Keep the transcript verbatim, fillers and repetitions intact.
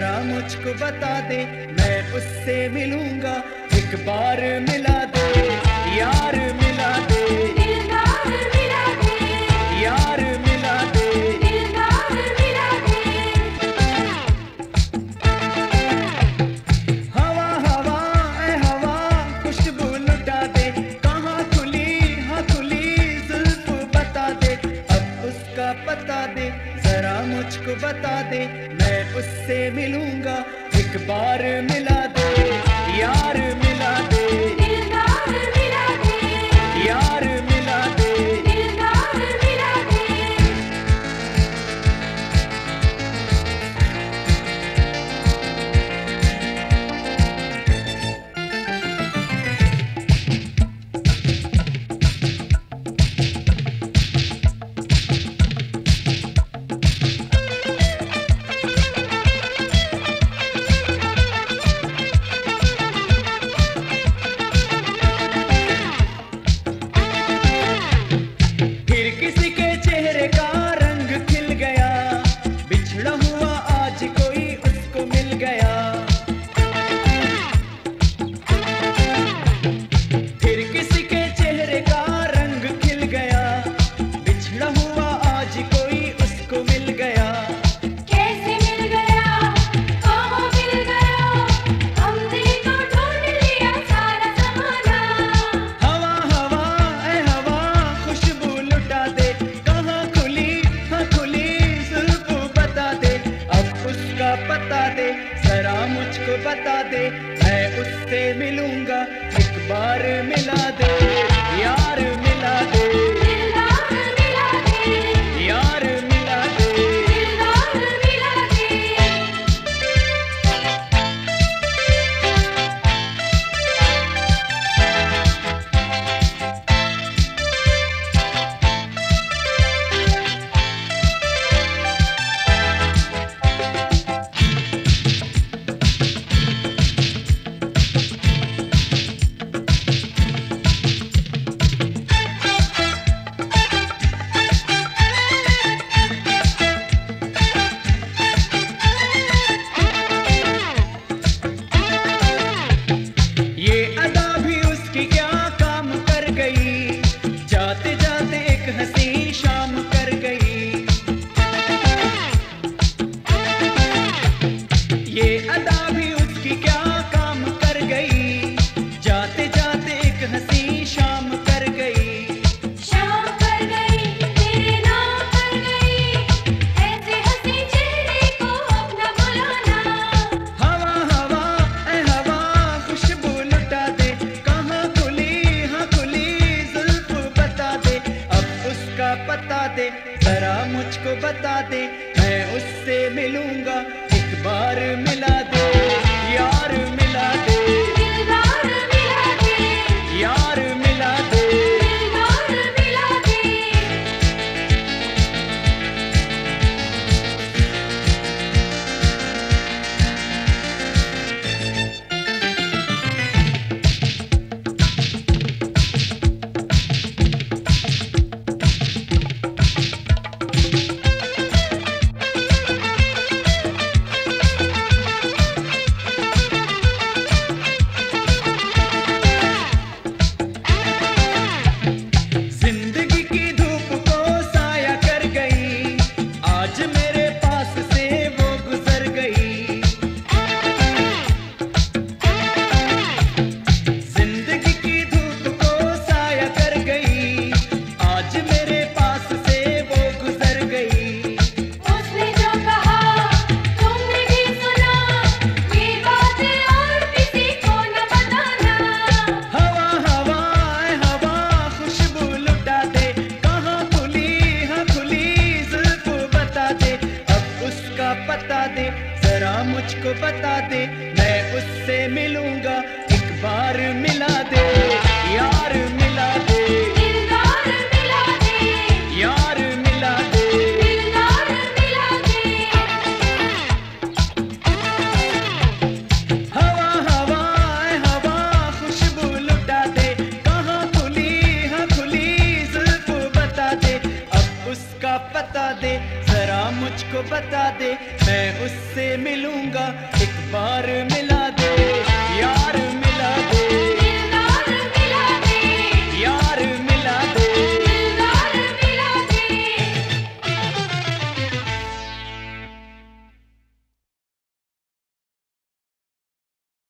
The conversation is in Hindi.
जरा मुझको बता दे, मैं उससे मिलूंगा, एक बार मिला दे यार, मिला दे दिलदार मिला दे, यार, मिला दे दिलदार मिला दे। हवा हवा ऐ हवा खुशबू लुटा दे, कहाँ खुली हाँ खुली जुल्फ बता दे, अब उसका पता दे, जरा मुझको बता दे, मैं उससे मिलूंगा, एक बार मिला दे यार, मिला दे दिलदार मिला दे, यार, मिला दे दिलदार मिला दे। फिर किसी के चेहरे का रंग खिल गया, बिछड़ा हुआ आज कोई उसको मिल गया। फिर किसी के चेहरे का रंग खिल गया, बिछड़ा हुआ आज कोई उसको मिल गया। कैसे मिल गया, कहाँ मिल गया, हमने तो ढूंढ लिया सारा ज़माना। हवा हवा ऐ हवा खुशबू लुटा दे, कहाँ खुली हाँ खुली जुल्फ बता दे, अब उसका पता दे, जरा मुझको बता दे, मैं उससे मिलूंगा, एक बार मिला दे यार, मिला दे दिलदार मिला दे, यार, मिला दे दिलदार मिला दे। ये अदा भी उसकी क्या काम कर गई, जाते जाते एक हंसी शाम कर गई। ये अदा भी उसकी क्या काम कर गई, जाते जाते एक हंसी शाम कर गई। शाम कर गई, तेरे नाम कर गई, ऐसे हंसी चेहरे को अपना बुलाना। हवा हवा ऐ हवा खुशबू लुटा दे, कहाँ खुली हाँ खुली जुल्फ बता दे, अब उसका पता दे, जरा मुझको बता दे, मैं उससे मिलूंगा, एक बार मिला दे यार, मिला दे दिलदार मिला दे, यार, मिला दे दिलदार मिला दे। जिंदगी की धूप को साया कर गई, आज मेरे पास से वो गुजर गई। जिंदगी की धूप को साया कर गई, आज मेरे पास से वो गुजर गई। उसने जो कहा तुमने भी सुना, ये बात और किसी को न बताना। हवा हवा ऐ हवा खुशबू लुटा दे, कहाँ खुली हाँ खुली जुल्फ बता दे, अब उसका पता दे, जरा मुझको बता दे, मैं उससे मिलूंगा, एक बार मिला दे यार, मिला दे दिलदार मिला दे, यार, मिला दे दिलदार मिला दे। हवा हवा ऐ हवा खुशबू लुटा दे, कहाँ खुली हाँ खुली जुल्फ बता दे, अब उसका पता दे, जरा मुझको बता दे,